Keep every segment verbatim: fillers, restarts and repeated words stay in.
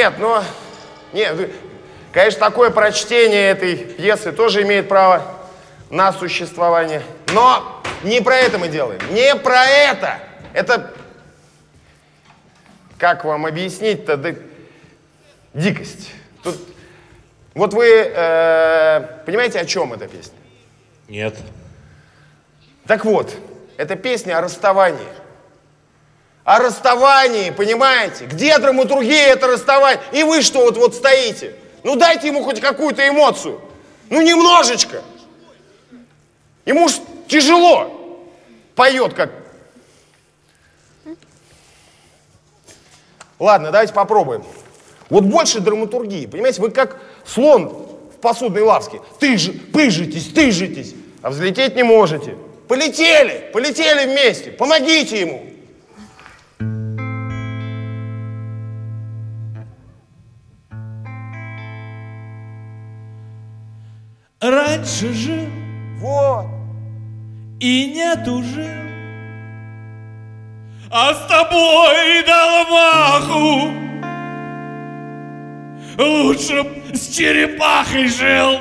Нет, но... Нет, конечно, такое прочтение этой пьесы тоже имеет право на существование. Но не про это мы делаем. Не про это! Это... Как вам объяснить-то? Да... Дикость. Тут... Вот вы э, понимаете, о чем эта песня? Нет. Так вот, это песня о расставании. О расставании, понимаете? Где драматургия, это расставание? И вы что вот, вот стоите? Ну дайте ему хоть какую-то эмоцию. Ну немножечко. Ему ж тяжело. Поет как... Ладно, давайте попробуем. Вот больше драматургии, понимаете? Вы как слон в посудной лавке. Ты же, пыжитесь, тыжитесь, а взлететь не можете. Полетели, полетели вместе. Помогите ему. Раньше жил, вот, и нет уже, а с тобой дал маху. Лучше б с черепахой жил.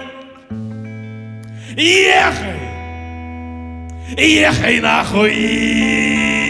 Ехай, ехай нахуй.